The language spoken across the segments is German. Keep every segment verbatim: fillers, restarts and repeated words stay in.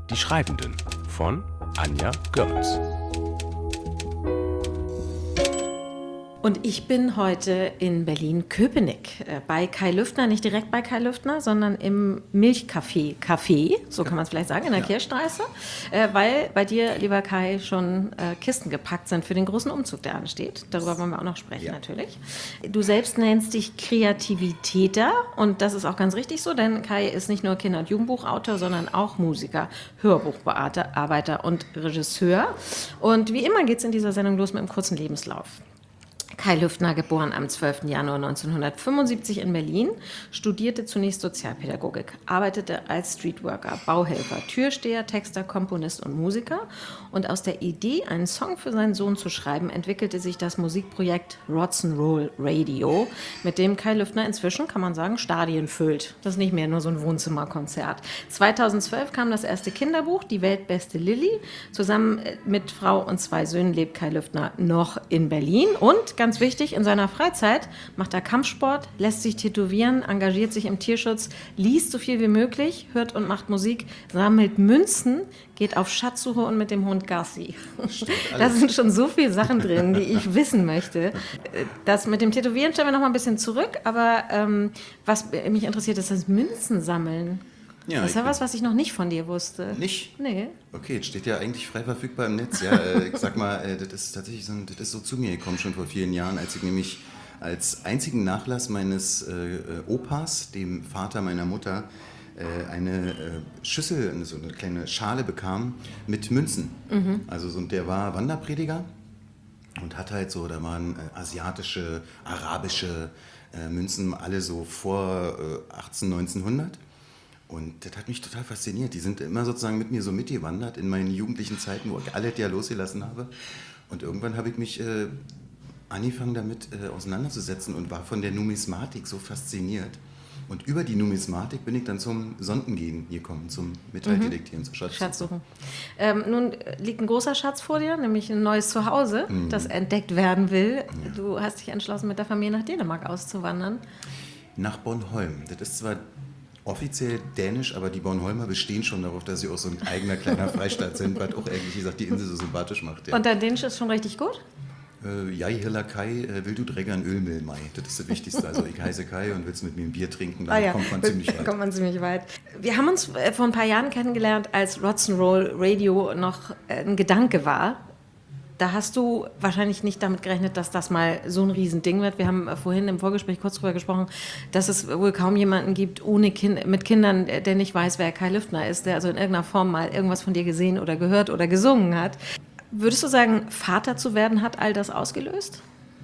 Die Schreibenden von Anja Görz. Und ich bin heute in Berlin-Köpenick äh, bei Kai Lüftner, nicht direkt bei Kai Lüftner, sondern im Milchcafé, Café, so kann man es vielleicht sagen, in der ja. Kirchstraße, äh, weil bei dir, lieber Kai, schon äh, Kisten gepackt sind für den großen Umzug, der ansteht. Darüber wollen wir auch noch sprechen, ja. natürlich. Du selbst nennst dich Kreativitäter und das ist auch ganz richtig so, denn Kai ist nicht nur Kinder- und Jugendbuchautor, sondern auch Musiker, Hörbuchbearbeiter und Regisseur. Und wie immer geht es in dieser Sendung los mit einem kurzen Lebenslauf. Kai Lüftner, geboren am zwölften Januar neunzehnhundertfünfundsiebzig in Berlin, studierte zunächst Sozialpädagogik, arbeitete als Streetworker, Bauhelfer, Türsteher, Texter, Komponist und Musiker. Und aus der Idee, einen Song für seinen Sohn zu schreiben, entwickelte sich das Musikprojekt Rock'n'Roll Radio, mit dem Kai Lüftner inzwischen, kann man sagen, Stadien füllt. Das ist nicht mehr nur so ein Wohnzimmerkonzert. zweitausendzwölf kam das erste Kinderbuch, Die weltbeste Lilly. Zusammen mit Frau und zwei Söhnen lebt Kai Lüftner noch in Berlin und ganz wichtig, in seiner Freizeit macht er Kampfsport, lässt sich tätowieren, engagiert sich im Tierschutz, liest so viel wie möglich, hört und macht Musik, sammelt Münzen, geht auf Schatzsuche und mit dem Hund Gassi. Da sind schon so viele Sachen drin, die ich wissen möchte. Das mit dem Tätowieren stellen wir noch mal ein bisschen zurück, aber ähm, was mich interessiert, ist das Münzen sammeln. Ja, das ist ja was, was ich noch nicht von dir wusste. Nicht? Nee. Okay, es steht ja eigentlich frei verfügbar im Netz. Ja, äh, ich sag mal, äh, das ist tatsächlich so, das ist so zu mir gekommen, schon vor vielen Jahren, als ich nämlich als einzigen Nachlass meines äh, Opas, dem Vater meiner Mutter, äh, eine äh, Schüssel, so eine kleine Schale bekam mit Münzen. Mhm. Also so, der war Wanderprediger und hat halt so, da waren äh, asiatische, arabische äh, Münzen, alle so vor äh, achtzehn-, neunzehnhundert. Und das hat mich total fasziniert. Die sind immer sozusagen mit mir so mitgewandert in meinen jugendlichen Zeiten, wo ich alles ja losgelassen habe. Und irgendwann habe ich mich äh, angefangen damit äh, auseinanderzusetzen und war von der Numismatik so fasziniert. Und über die Numismatik bin ich dann zum Sondengehen gekommen, zum Metalldetektieren, mhm. zur Schatzsuche. Schatzsuchen. Ähm, nun liegt ein großer Schatz vor dir, nämlich ein neues Zuhause, mhm. das entdeckt werden will. Ja. Du hast dich entschlossen, mit der Familie nach Dänemark auszuwandern. Nach Bornholm. Das ist zwar offiziell dänisch, aber die Bornholmer bestehen schon darauf, dass sie auch so ein eigener kleiner Freistaat sind, was auch ehrlich gesagt die Insel so sympathisch macht. Ja. Und dein Dänisch ist schon richtig gut? Äh, ja, hilla Kai, äh, will du Dräger in Ölmehl, Mai. Das ist das Wichtigste. Also ich heiße Kai und willst mit mir ein Bier trinken, dann ah, ja. kommt man ziemlich weit. kommt man ziemlich weit. Wir haben uns äh, vor ein paar Jahren kennengelernt, als Rock'n'Roll Radio noch äh, ein Gedanke war. Da hast du wahrscheinlich nicht damit gerechnet, dass das mal so ein Riesending wird. Wir haben vorhin im Vorgespräch kurz drüber gesprochen, dass es wohl kaum jemanden gibt ohne kind, mit Kindern, der nicht weiß, wer Kai Lüftner ist, der also in irgendeiner Form mal irgendwas von dir gesehen oder gehört oder gesungen hat. Würdest du sagen, Vater zu werden hat all das ausgelöst?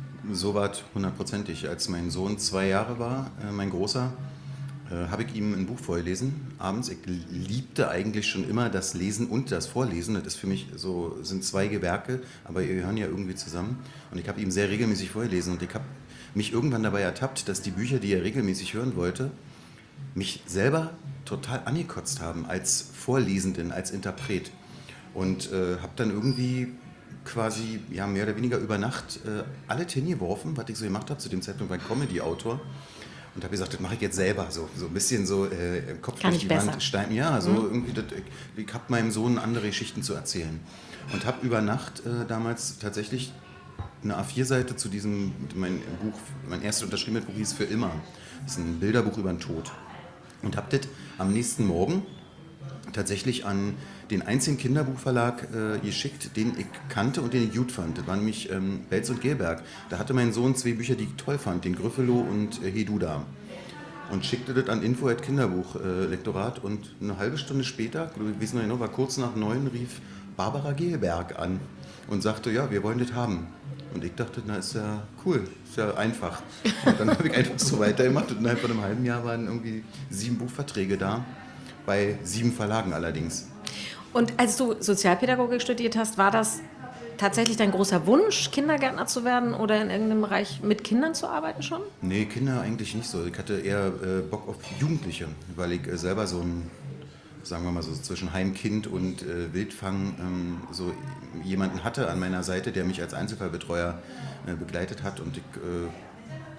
So war es hundertprozentig. Als mein Sohn zwei Jahre war, äh, mein Großer, äh, habe ich ihm ein Buch vorgelesen, abends. Ich liebte eigentlich schon immer das Lesen und das Vorlesen. Das ist für mich so, sind zwei Gewerke, aber die gehören ja irgendwie zusammen. Und ich habe ihm sehr regelmäßig vorgelesen und ich habe mich irgendwann dabei ertappt, dass die Bücher, die er regelmäßig hören wollte, mich selber total angekotzt haben als Vorlesenden, als Interpret. Und äh, habe dann irgendwie quasi ja, mehr oder weniger über Nacht äh, alles hingeworfen, was ich so gemacht habe. Zu dem Zeitpunkt war ich Comedy-Autor. Und habe gesagt, das mache ich jetzt selber, so, so ein bisschen so äh, im Kopf durch die besser. Wand steigen. Ja, so mhm. irgendwie, das, ich, ich habe meinem Sohn andere Geschichten zu erzählen. Und habe über Nacht äh, damals tatsächlich eine A vier Seite zu diesem, mein Buch, mein erstes unterschriebenes Buch hieß Für immer. Das ist ein Bilderbuch über den Tod. Und habe das am nächsten Morgen tatsächlich an den einzigen Kinderbuchverlag äh, geschickt, den ich kannte und den ich gut fand. Das war nämlich ähm, Belz und Gelberg. Da hatte mein Sohn zwei Bücher, die ich toll fand, den Gryffalo und äh, Heduda. Und schickte das an info at kinderbuchlektorat äh, und eine halbe Stunde später, ich weiß noch genau, war kurz nach neun, rief Barbara Gelberg an und sagte, ja, wir wollen das haben. Und ich dachte, na, ist ja cool, ist ja einfach. Und dann habe ich einfach so weitergemacht und innerhalb von einem halben Jahr waren irgendwie sieben Buchverträge da, bei sieben Verlagen allerdings. Und als du Sozialpädagogik studiert hast, war das tatsächlich dein großer Wunsch, Kindergärtner zu werden oder in irgendeinem Bereich mit Kindern zu arbeiten schon? Nee, Kinder eigentlich nicht so. Ich hatte eher äh, Bock auf Jugendliche, weil ich äh, selber so ein, sagen wir mal so zwischen Heimkind und äh, Wildfang ähm, so jemanden hatte an meiner Seite, der mich als Einzelfallbetreuer äh, begleitet hat und ich äh,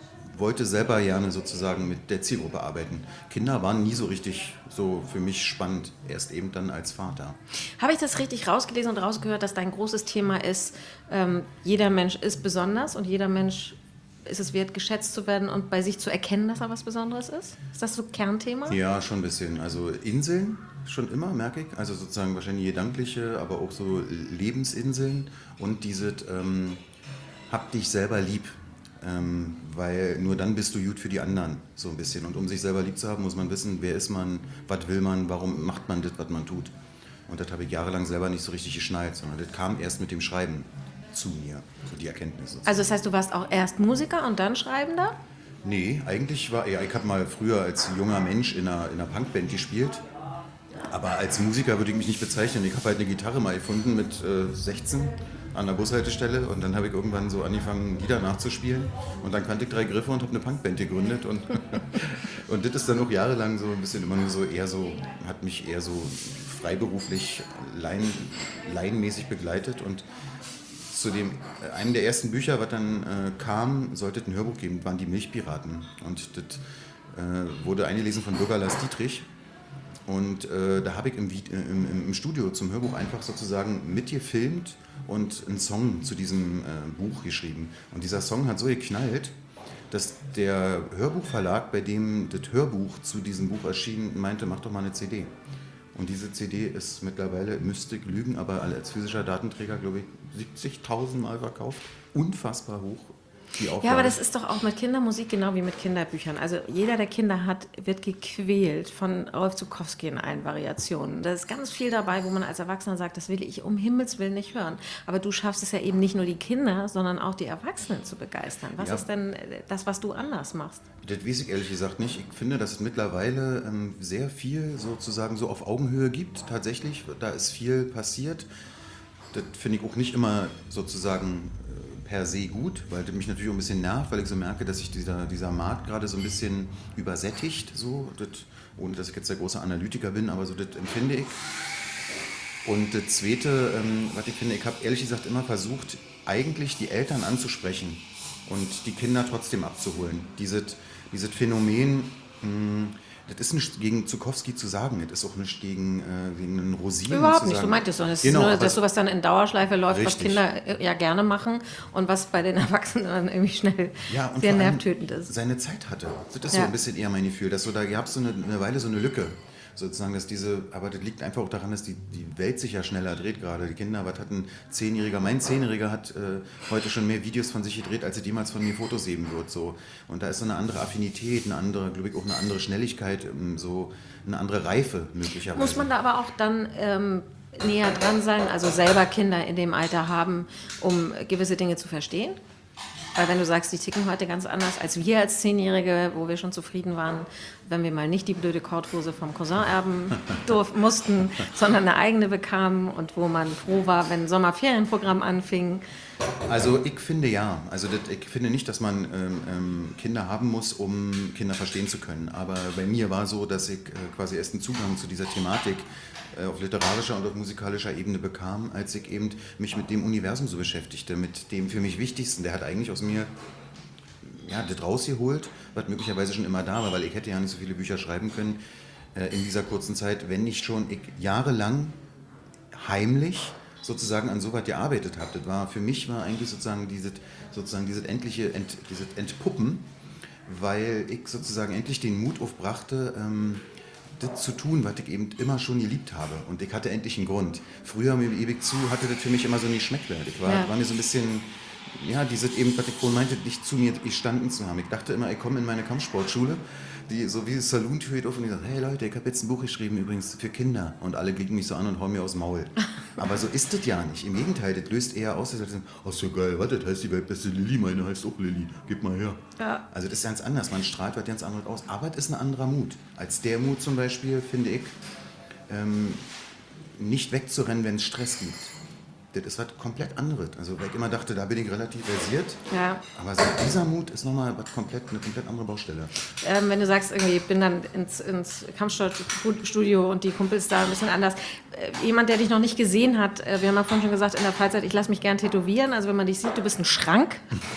wollte selber gerne sozusagen mit der Zielgruppe arbeiten. Kinder waren nie so richtig so für mich spannend, erst eben dann als Vater. Habe ich das richtig rausgelesen und rausgehört, dass dein großes Thema ist, ähm, jeder Mensch ist besonders und jeder Mensch ist es wert, geschätzt zu werden und bei sich zu erkennen, dass er was Besonderes ist? Ist das so Kernthema? Ja, schon ein bisschen. Also Inseln schon immer, merke ich. Also sozusagen wahrscheinlich gedankliche, aber auch so Lebensinseln und diese ähm, hab dich selber lieb. Ähm, weil nur dann bist du gut für die anderen, so ein bisschen. Und um sich selber lieb zu haben, muss man wissen, wer ist man, was will man, warum macht man das, was man tut. Und das habe ich jahrelang selber nicht so richtig geschnallt, sondern das kam erst mit dem Schreiben zu mir, so die Erkenntnis. Also das heißt, du warst auch erst Musiker und dann Schreibender? Nee, eigentlich war, ja, ich habe mal früher als junger Mensch in einer, in einer Punkband gespielt, aber als Musiker würde ich mich nicht bezeichnen. Ich habe halt eine Gitarre mal gefunden mit äh, sechzehn an der Bushaltestelle und dann habe ich irgendwann so angefangen, Lieder nachzuspielen und dann kannte ich drei Griffe und habe eine Punkband gegründet und, und das ist dann auch jahrelang so ein bisschen immer nur so eher so, hat mich eher so freiberuflich, laien, laienmäßig begleitet und zu dem, einem der ersten Bücher, was dann äh, kam, sollte es ein Hörbuch geben, waren die Milchpiraten. Und das äh, wurde eingelesen von Bürger Lars Dietrich. Und äh, da habe ich im, im, im Studio zum Hörbuch einfach sozusagen mitgefilmt und einen Song zu diesem äh, Buch geschrieben. Und dieser Song hat so geknallt, dass der Hörbuchverlag, bei dem das Hörbuch zu diesem Buch erschien, meinte, mach doch mal eine C D. Und diese C D ist mittlerweile, müsste ich lügen, aber als physischer Datenträger, glaube ich, siebzigtausend Mal verkauft. Unfassbar hoch, die Auflage. Ja, aber das ist doch auch mit Kindermusik genau wie mit Kinderbüchern. Also jeder, der Kinder hat, wird gequält von Rolf Zuckowski in allen Variationen. Da ist ganz viel dabei, wo man als Erwachsener sagt, das will ich um Himmels Willen nicht hören. Aber du schaffst es ja eben nicht nur die Kinder, sondern auch die Erwachsenen zu begeistern. Was Ja. ist denn das, was du anders machst? Das weiß ich ehrlich gesagt nicht. Ich finde, dass es mittlerweile ähm, sehr viel sozusagen so auf Augenhöhe gibt, tatsächlich. Da ist viel passiert. Das finde ich auch nicht immer sozusagen äh, per se gut, weil das mich natürlich auch ein bisschen nervt, weil ich so merke, dass sich dieser, dieser Markt gerade so ein bisschen übersättigt, so, das, ohne dass ich jetzt der große Analytiker bin, aber so das empfinde ich. Und das Zweite, ähm, was ich finde, ich habe ehrlich gesagt immer versucht, eigentlich die Eltern anzusprechen und die Kinder trotzdem abzuholen. Dieses, dieses Phänomen, mh, das ist nicht gegen Zuckowski zu sagen, das ist auch nicht gegen, äh, gegen einen Rosinen Überhaupt zu nicht, sagen. du meintest doch, es Genau, ist nur, aber dass sowas dann in Dauerschleife läuft, Richtig. was Kinder äh, ja gerne machen und was bei den Erwachsenen dann irgendwie schnell ja, und sehr vor allem nervtötend ist. seine Zeit hatte. Das ist Ja. so ein bisschen eher mein Gefühl, dass so, da gab es so eine, eine Weile so eine Lücke. Sozusagen, dass diese, aber das liegt einfach auch daran, dass die, die Welt sich ja schneller dreht gerade. Die Kinder, was hat ein Zehnjähriger, mein Zehnjähriger hat äh, heute schon mehr Videos von sich gedreht, als er jemals von mir Fotos sehen wird. So. Und da ist so eine andere Affinität, eine andere, glaube ich, auch eine andere Schnelligkeit, ähm, so eine andere Reife möglicherweise. Muss man da aber auch dann ähm, näher dran sein, also selber Kinder in dem Alter haben, um gewisse Dinge zu verstehen? Weil wenn du sagst, die ticken heute ganz anders als wir als Zehnjährige, wo wir schon zufrieden waren, wenn wir mal nicht die blöde Korthose vom Cousin erben durften, mussten, sondern eine eigene bekamen und wo man froh war, wenn ein Sommerferienprogramm anfing. Also ich finde ja, also das, ich finde nicht, dass man ähm, ähm, Kinder haben muss, um Kinder verstehen zu können. Aber bei mir war so, dass ich äh, quasi erst einen Zugang zu dieser Thematik äh, auf literarischer und auf musikalischer Ebene bekam, als ich eben mich mit dem Universum so beschäftigte, mit dem für mich Wichtigsten. Der hat eigentlich aus mir ja, das rausgeholt, was möglicherweise schon immer da war, weil ich hätte ja nicht so viele Bücher schreiben können äh, in dieser kurzen Zeit, wenn nicht schon ich jahrelang heimlich sozusagen an so was gearbeitet habe. Das war, für mich war eigentlich sozusagen dieses, sozusagen dieses endliche Ent, dieses Entpuppen, weil ich sozusagen endlich den Mut aufbrachte, ähm, das zu tun, was ich eben immer schon geliebt habe. Und ich hatte endlich einen Grund. Früher, mir ewig zu, hatte das für mich immer so ein Geschmäckle. Ich war, Ja. war mir so ein bisschen, ja, dieses eben, was ich vorhin meinte, nicht zu mir gestanden zu haben. Ich dachte immer, ich komme in meine Kampfsportschule, die so wie das Saloon-Tür geht auf und ich sage, hey Leute, ich habe jetzt ein Buch geschrieben, übrigens für Kinder. Und alle glicken mich so an und hauen mir aus dem Maul. Aber so ist das ja nicht. Im Gegenteil, das löst eher aus, dass sie sagen, oh, so geil, warte, das heißt die weltbeste Lilly, meine heißt auch Lilly, gib mal her. Ja. Also das ist ganz anders, man strahlt was ganz anderes aus. Aber es ist ein anderer Mut. Als der Mut zum Beispiel, finde ich, ähm, nicht wegzurennen, wenn es Stress gibt. das ist was komplett anderes. Also weil ich immer dachte, da bin ich relativ versiert. Ja. Aber so dieser Mut ist nochmal was komplett, eine komplett andere Baustelle. Ähm, wenn du sagst, irgendwie, ich bin dann ins, ins Kampfsportstudio und die Kumpels da ein bisschen anders. Äh, jemand, der dich noch nicht gesehen hat, äh, wir haben ja vorhin schon gesagt, in der Freizeit, ich lasse mich gern tätowieren. Also wenn man dich sieht, du bist ein Schrank.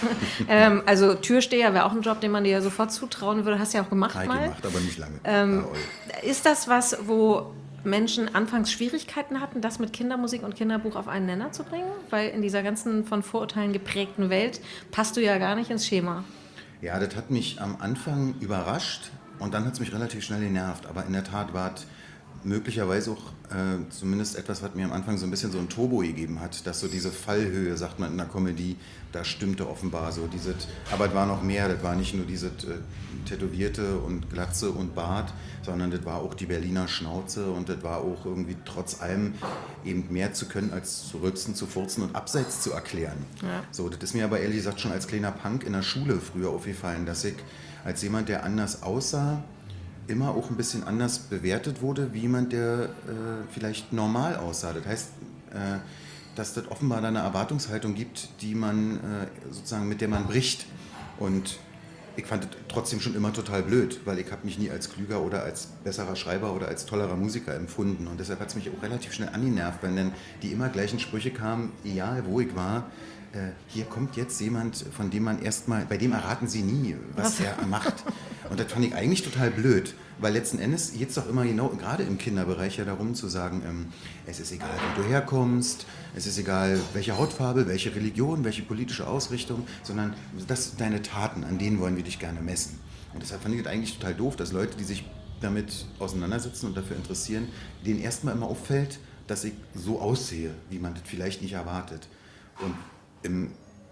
ähm, also Türsteher wäre auch ein Job, den man dir ja sofort zutrauen würde. Hast du ja auch gemacht Habe ich mal. gemacht, aber nicht lange. Ähm, Ah, ist das was, wo Menschen anfangs Schwierigkeiten hatten, das mit Kindermusik und Kinderbuch auf einen Nenner zu bringen? Weil in dieser ganzen von Vorurteilen geprägten Welt passt du ja gar nicht ins Schema. Ja, das hat mich am Anfang überrascht und dann hat es mich relativ schnell genervt. Aber in der Tat war es möglicherweise auch äh, zumindest etwas, was mir am Anfang so ein bisschen so ein Turbo gegeben hat, dass so diese Fallhöhe, sagt man in der Comedy, da stimmte offenbar so. Dieses, aber es war noch mehr, das war nicht nur dieses äh, Tätowierte und Glatze und Bart, sondern das war auch die Berliner Schnauze und das war auch irgendwie trotz allem eben mehr zu können, als zu rülpsen, zu furzen und abseits zu erklären. Ja. So, das ist mir aber ehrlich gesagt schon als kleiner Punk in der Schule früher aufgefallen, dass ich als jemand, der anders aussah, immer auch ein bisschen anders bewertet wurde, wie jemand, der äh, vielleicht normal aussah. Das heißt, äh, dass das offenbar da eine Erwartungshaltung gibt, die man äh, sozusagen, mit der man bricht. Und ich fand es trotzdem schon immer total blöd, weil ich habe mich nie als klüger oder als besserer Schreiber oder als tollerer Musiker empfunden. Und deshalb hat es mich auch relativ schnell angenervt, wenn dann die immer gleichen Sprüche kamen, egal wo ich war. Äh, hier kommt jetzt jemand, von dem man erstmal, bei dem erraten sie nie, was er macht. Und das fand ich eigentlich total blöd, weil letzten Endes geht es doch immer genau, gerade im Kinderbereich ja darum zu sagen, ähm, es ist egal, wo du herkommst, es ist egal, welche Hautfarbe, welche Religion, welche politische Ausrichtung, sondern das deine Taten, an denen wollen wir dich gerne messen. Und deshalb fand ich das eigentlich total doof, dass Leute, die sich damit auseinandersetzen und dafür interessieren, denen erstmal immer auffällt, dass ich so aussehe, wie man das vielleicht nicht erwartet. Und im,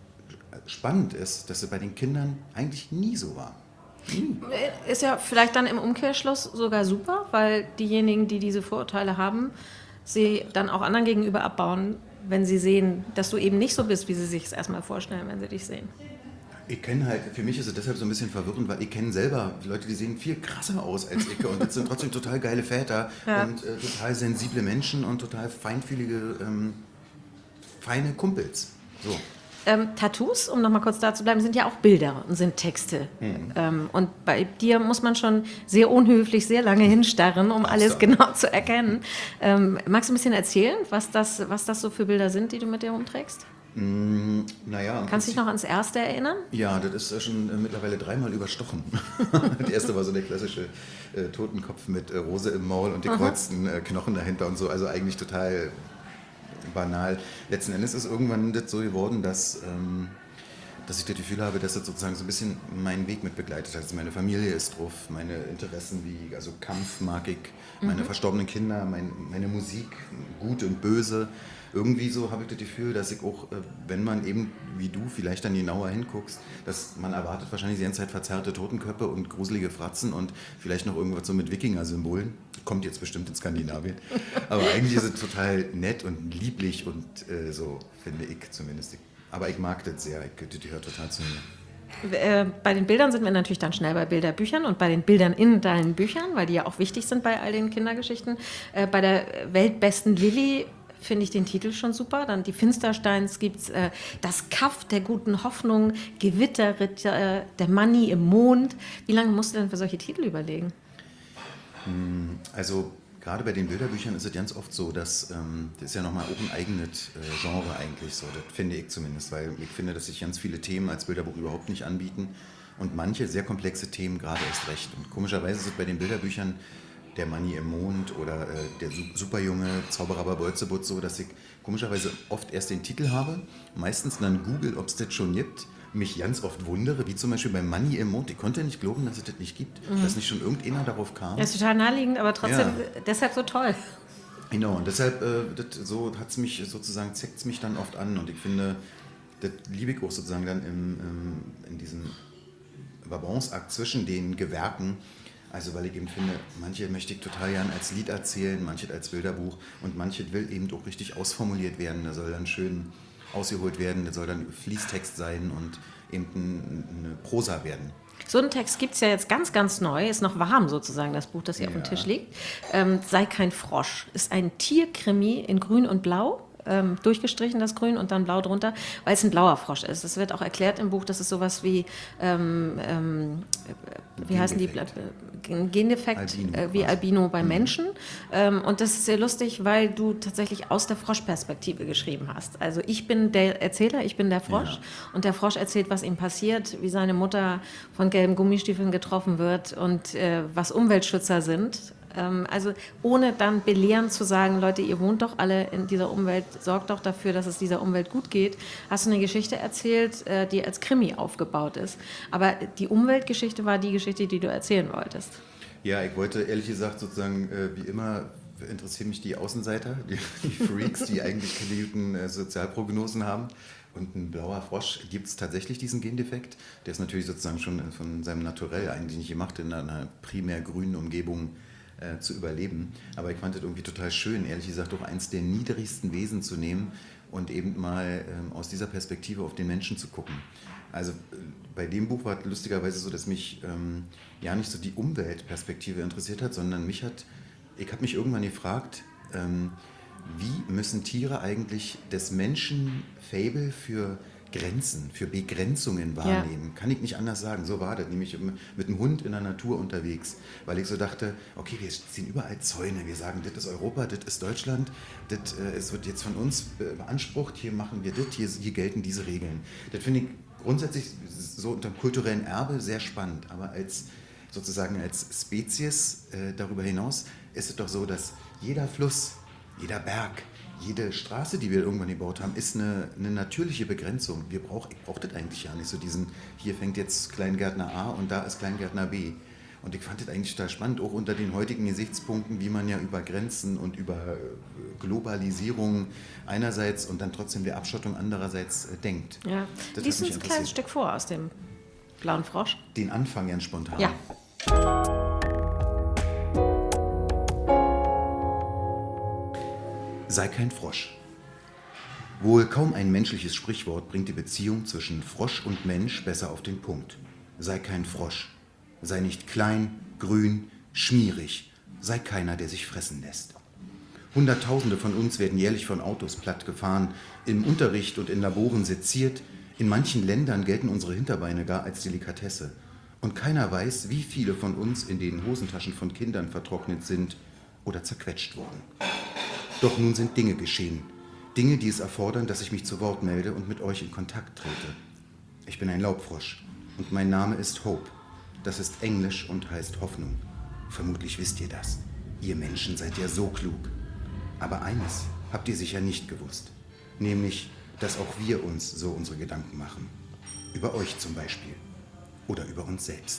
spannend ist, dass es bei den Kindern eigentlich nie so war. Nie. Ist ja vielleicht dann im Umkehrschluss sogar super, weil diejenigen, die diese Vorurteile haben, sie dann auch anderen gegenüber abbauen, wenn sie sehen, dass du eben nicht so bist, wie sie sich es erstmal vorstellen, wenn sie dich sehen. Ich kenne halt, für mich ist es deshalb so ein bisschen verwirrend, weil ich kenne selber Leute, die sehen viel krasser aus als ich und das sind trotzdem total geile Väter ja. und äh, total sensible Menschen und total feinfühlige, ähm, feine Kumpels. So. Ähm, Tattoos, um nochmal kurz da zu bleiben, sind ja auch Bilder und sind Texte. Mhm. Ähm, und bei dir muss man schon sehr unhöflich, sehr lange hinstarren, um alles genau zu erkennen. Ähm, magst du ein bisschen erzählen, was das, was das so für Bilder sind, die du mit dir rumträgst? Mm, naja. Kannst du dich noch ans erste erinnern? Ja, das ist schon äh, mittlerweile dreimal überstochen. Das erste war so der klassische äh, Totenkopf mit äh, Rose im Maul und gekreuzten äh, Knochen dahinter und so. Also eigentlich total banal. Letzten Endes ist irgendwann das so geworden, dass, ähm, dass ich das Gefühl habe, dass das sozusagen so ein bisschen meinen Weg mit begleitet hat. Also meine Familie ist drauf, meine Interessen wie also Kampf mag ich, meine mhm. verstorbenen Kinder, mein, meine Musik, gut und böse. Irgendwie so habe ich das Gefühl, dass ich auch, wenn man eben wie du vielleicht dann genauer hinguckst, dass man erwartet wahrscheinlich die ganze Zeit verzerrte Totenköpfe und gruselige Fratzen und vielleicht noch irgendwas so mit Wikinger-Symbolen. Kommt jetzt bestimmt in Skandinavien. Aber eigentlich ist es total nett und lieblich und äh, so, finde ich zumindest. Aber ich mag das sehr, ich, das gehört total zu mir. Bei den Bildern sind wir natürlich dann schnell bei Bilderbüchern und bei den Bildern in deinen Büchern, weil die ja auch wichtig sind bei all den Kindergeschichten. Bei der weltbesten Lilli finde ich den Titel schon super. Dann die Finstersteins gibt es äh, das Kaff der guten Hoffnung, Gewitterritter, äh, der Manni im Mond. Wie lange musst du denn für solche Titel überlegen? Also gerade bei den Bilderbüchern ist es ganz oft so, dass ähm, das ist ja nochmal auch ein eigenes äh, Genre eigentlich so, das finde ich zumindest, weil ich finde, dass sich ganz viele Themen als Bilderbuch überhaupt nicht anbieten und manche sehr komplexe Themen gerade erst recht. Und komischerweise ist es bei den Bilderbüchern der Manni im Mond oder äh, der Superjunge, Zauberer bei Bolzebut so, dass ich komischerweise oft erst den Titel habe, meistens dann google, ob es das schon gibt, mich ganz oft wundere, wie zum Beispiel bei Manni im Mond. Ich konnte nicht glauben, dass es das nicht gibt, mhm. dass nicht schon irgendeiner darauf kam. Das ist total naheliegend, aber trotzdem ja. deshalb so toll. Genau, und deshalb äh, das, so hat's mich sozusagen, zeckt es mich dann oft an und ich finde, das liebe ich auch sozusagen dann im, im, in diesem Balanceakt zwischen den Gewerken. Also weil ich eben finde, manche möchte ich total gern als Lied erzählen, manche als Bilderbuch und manche will eben auch richtig ausformuliert werden. Da soll dann schön ausgeholt werden, das soll dann Fließtext sein und eben eine Prosa werden. So einen Text gibt es ja jetzt ganz, ganz neu, ist noch warm sozusagen, das Buch, das hier ja. auf dem Tisch liegt. Ähm, Sei kein Frosch, ist ein Tierkrimi in Grün und Blau. ähm, durchgestrichen, das Grün, und dann blau drunter, weil es ein blauer Frosch ist. Es wird auch erklärt im Buch, dass es sowas wie, ähm, ähm, wie heißen die, Gendefekt. Ein Gendefekt, Albino äh, wie quasi. Albino bei Menschen. Ähm, und das ist sehr lustig, weil du tatsächlich aus der Froschperspektive geschrieben hast. Also ich bin der Erzähler, ich bin der Frosch, Ja. und der Frosch erzählt, was ihm passiert, wie seine Mutter von gelben Gummistiefeln getroffen wird und äh, was Umweltschützer sind. Ähm, also ohne dann belehrend zu sagen, Leute, ihr wohnt doch alle in dieser Umwelt, sorgt doch dafür, dass es dieser Umwelt gut geht, hast du eine Geschichte erzählt, äh, die als Krimi aufgebaut ist. Aber die Umweltgeschichte war die Geschichte, die du erzählen wolltest. Ja, ich wollte ehrlich gesagt sozusagen, äh, wie immer, interessieren mich die Außenseiter, die, die Freaks, die eigentlich keine guten äh, Sozialprognosen haben. Und ein blauer Frosch, gibt es tatsächlich diesen Gendefekt? Der ist natürlich sozusagen schon von seinem Naturell eigentlich nicht gemacht, in einer primär grünen Umgebung äh, zu überleben. Aber ich fand es irgendwie total schön, ehrlich gesagt, auch eins der niedrigsten Wesen zu nehmen und eben mal ähm, aus dieser Perspektive auf den Menschen zu gucken. Also äh, bei dem Buch war es lustigerweise so, dass mich ähm, ja nicht so die Umweltperspektive interessiert hat, sondern mich hat, ich habe mich irgendwann gefragt, ähm, wie müssen Tiere eigentlich des Menschen Faible für Grenzen, für Begrenzungen wahrnehmen? Ja. Kann ich nicht anders sagen. So war das, nämlich mit dem Hund in der Natur unterwegs, weil ich so dachte, okay, wir ziehen überall Zäune, wir sagen, das ist Europa, das ist Deutschland, das, äh, es wird jetzt von uns beansprucht, hier machen wir das, hier, hier gelten diese Regeln. Das finde ich grundsätzlich so unter dem kulturellen Erbe sehr spannend, aber als sozusagen als Spezies äh, darüber hinaus ist es doch so, dass jeder Fluss, jeder Berg, jede Straße, die wir irgendwann gebaut haben, ist eine, eine natürliche Begrenzung. Wir brauch, ich brauche das eigentlich ja nicht, so diesen, hier fängt jetzt Kleingärtner A und da ist Kleingärtner B. Und ich fand das eigentlich total spannend, auch unter den heutigen Gesichtspunkten, wie man ja über Grenzen und über Globalisierung einerseits und dann trotzdem der Abschottung andererseits äh, denkt. Ja. Das Lies hat mich uns ein kleines Stück vor aus dem blauen Frosch. Den Anfang ganz spontan. Ja. Sei kein Frosch. Wohl kaum ein menschliches Sprichwort bringt die Beziehung zwischen Frosch und Mensch besser auf den Punkt. Sei kein Frosch. Sei nicht klein, grün, schmierig. Sei keiner, der sich fressen lässt. Hunderttausende von uns werden jährlich von Autos plattgefahren, im Unterricht und in Laboren seziert. In manchen Ländern gelten unsere Hinterbeine gar als Delikatesse. Und keiner weiß, wie viele von uns in den Hosentaschen von Kindern vertrocknet sind oder zerquetscht wurden. Doch nun sind Dinge geschehen. Dinge, die es erfordern, dass ich mich zu Wort melde und mit euch in Kontakt trete. Ich bin ein Laubfrosch und mein Name ist Hope. Das ist Englisch und heißt Hoffnung. Vermutlich wisst ihr das. Ihr Menschen seid ja so klug. Aber eines habt ihr sicher nicht gewusst. Nämlich, dass auch wir uns so unsere Gedanken machen. Über euch zum Beispiel. Oder über uns selbst.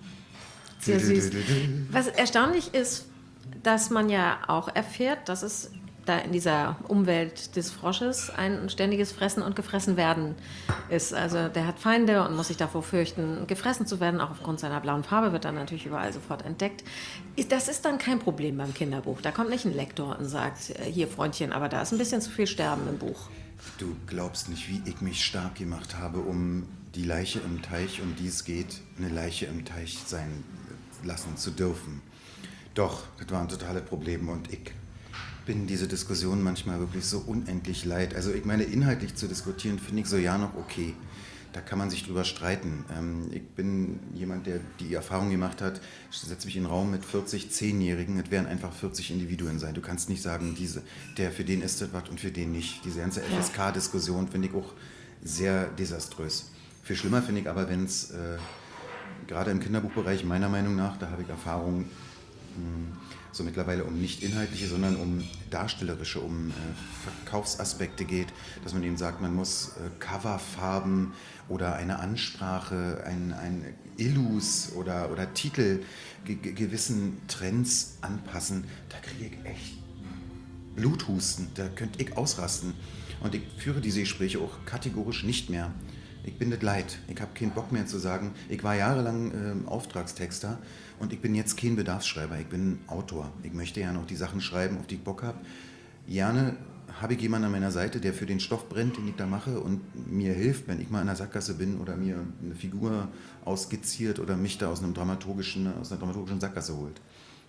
Sehr süß. Was erstaunlich ist, dass man ja auch erfährt, dass es da in dieser Umwelt des Frosches ein ständiges Fressen und Gefressenwerden ist. Also der hat Feinde und muss sich davor fürchten, gefressen zu werden. Auch aufgrund seiner blauen Farbe wird dann natürlich überall sofort entdeckt. Das ist dann kein Problem beim Kinderbuch. Da kommt nicht ein Lektor und sagt, hier Freundchen, aber da ist ein bisschen zu viel Sterben im Buch. Du glaubst nicht, wie ich mich stark gemacht habe, um die Leiche im Teich, um die es geht, eine Leiche im Teich sein lassen zu dürfen. Doch, das war ein totales Problem und ich bin diese Diskussion manchmal wirklich so unendlich leid. Also ich meine, inhaltlich zu diskutieren finde ich so ja noch okay. Da kann man sich drüber streiten. Ähm, ich bin jemand, der die Erfahrung gemacht hat, ich setze mich in einen Raum mit vierzig Zehnjährigen, es werden einfach vierzig Individuen sein. Du kannst nicht sagen, diese, der für den ist das was und für den nicht. Diese ganze F S K-Diskussion finde ich auch sehr desaströs. Viel schlimmer finde ich aber, wenn es äh, gerade im Kinderbuchbereich meiner Meinung nach, da habe ich Erfahrung, mh, so mittlerweile um nicht inhaltliche, sondern um darstellerische, um äh, Verkaufsaspekte geht, dass man eben sagt, man muss äh, Coverfarben oder eine Ansprache, ein, ein Illus oder, oder Titel ge- ge- gewissen Trends anpassen. Da kriege ich echt Bluthusten, da könnte ich ausrasten. Und ich führe diese Gespräche auch kategorisch nicht mehr. Ich bin das leid. Ich habe keinen Bock mehr zu sagen, ich war jahrelang äh, Auftragstexter und ich bin jetzt kein Bedarfsschreiber, ich bin Autor. Ich möchte ja noch die Sachen schreiben, auf die ich Bock habe. Gerne habe ich jemanden an meiner Seite, der für den Stoff brennt, den ich da mache und mir hilft, wenn ich mal in der Sackgasse bin oder mir eine Figur ausskizziert oder mich da aus, einem dramaturgischen, aus einer dramaturgischen Sackgasse holt.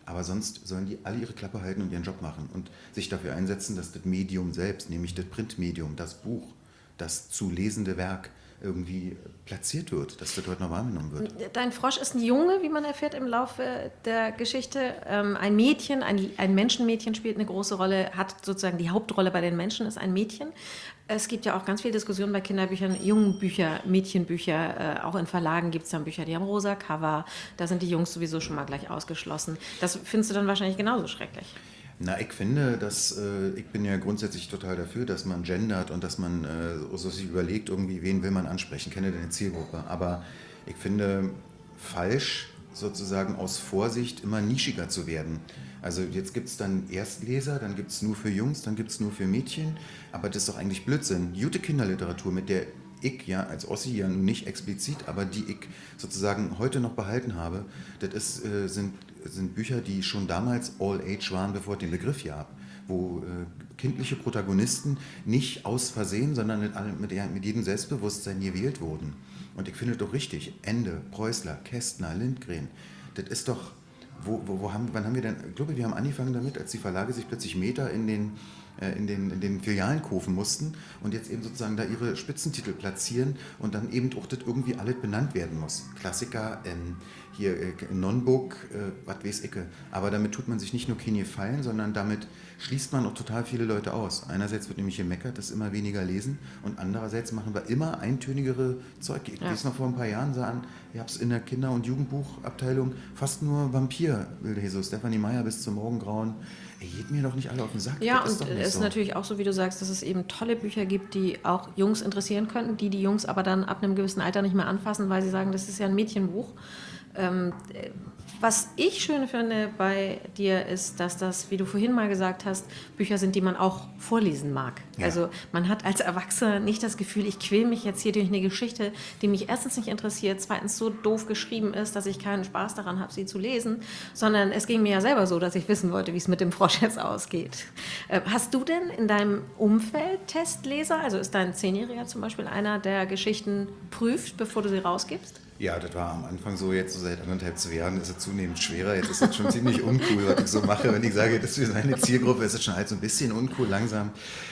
Aber sonst sollen die alle ihre Klappe halten und ihren Job machen und sich dafür einsetzen, dass das Medium selbst, nämlich das Printmedium, das Buch, das zu lesende Werk irgendwie platziert wird, dass das dort noch wahrgenommen wird. Dein Frosch ist ein Junge, wie man erfährt im Laufe der Geschichte. Ähm, ein Mädchen, ein, ein Menschenmädchen spielt eine große Rolle, hat sozusagen die Hauptrolle bei den Menschen, ist ein Mädchen. Es gibt ja auch ganz viel Diskussion bei Kinderbüchern, Jungenbücher, Mädchenbücher, äh, auch in Verlagen gibt es dann Bücher, die haben rosa Cover, da sind die Jungs sowieso schon mal gleich ausgeschlossen. Das findest du dann wahrscheinlich genauso schrecklich. Na, ich finde, dass äh, ich bin ja grundsätzlich total dafür, dass man gendert und dass man äh, so sich überlegt, irgendwie, wen will man ansprechen, kenne deine Zielgruppe. Aber ich finde falsch, sozusagen aus Vorsicht immer nischiger zu werden. Also jetzt gibt es dann Erstleser, dann gibt es nur für Jungs, dann gibt es nur für Mädchen. Aber das ist doch eigentlich Blödsinn. Gute Kinderliteratur, mit der ich ja als Ossi ja nicht explizit, aber die ich sozusagen heute noch behalten habe, das ist, äh, sind, sind Bücher, die schon damals All Age waren, bevor es den Begriff gab, wo äh, kindliche Protagonisten nicht aus Versehen, sondern mit, allem, mit, mit jedem Selbstbewusstsein gewählt wurden. Und ich finde es doch richtig, Ende, Preußler, Kästner, Lindgren, das ist doch, wo, wo, wo haben, wann haben wir denn, ich glaube, wir haben angefangen damit, als die Verlage sich plötzlich Meter in den In den, in den Filialen kaufen mussten und jetzt eben sozusagen da ihre Spitzentitel platzieren und dann eben auch das irgendwie alles benannt werden muss. Klassiker, ähm, hier äh, Non-Book, äh, was weiß ich. Aber damit tut man sich nicht nur keine Gefallen, sondern damit schließt man auch total viele Leute aus. Einerseits wird nämlich gemeckert, dass immer weniger lesen und andererseits machen wir immer eintönigere Zeug. Ich Ja. lese noch vor ein paar Jahren sahen, ich habe es in der Kinder- und Jugendbuchabteilung fast nur Vampir, Wilde Jesus, Stefanie Meyer bis zum Morgengrauen. Ey, geht mir doch nicht alle auf den Sack. Ja, Das ist und doch nicht es ist so. natürlich auch so, wie du sagst, dass es eben tolle Bücher gibt, die auch Jungs interessieren könnten, die die Jungs aber dann ab einem gewissen Alter nicht mehr anfassen, weil sie sagen, das ist ja ein Mädchenbuch. Ähm, äh, was ich schön finde bei dir ist, dass das, wie du vorhin mal gesagt hast, Bücher sind, die man auch vorlesen mag. Ja. Also man hat als Erwachsener nicht das Gefühl, ich quäl mich jetzt hier durch eine Geschichte, die mich erstens nicht interessiert, zweitens so doof geschrieben ist, dass ich keinen Spaß daran habe, sie zu lesen, sondern es ging mir ja selber so, dass ich wissen wollte, wie es mit dem Frosch jetzt ausgeht. Äh, Hast du denn in deinem Umfeld Testleser? Also ist dein Zehnjähriger zum Beispiel einer, der Geschichten prüft, bevor du sie rausgibst? Ja, das war am Anfang so, jetzt so seit anderthalb, zwei Jahren ist es zunehmend schwerer. Jetzt ist es schon ziemlich uncool, was ich so mache. Wenn ich sage, das ist für seine Zielgruppe, ist es schon halt so ein bisschen uncool langsam.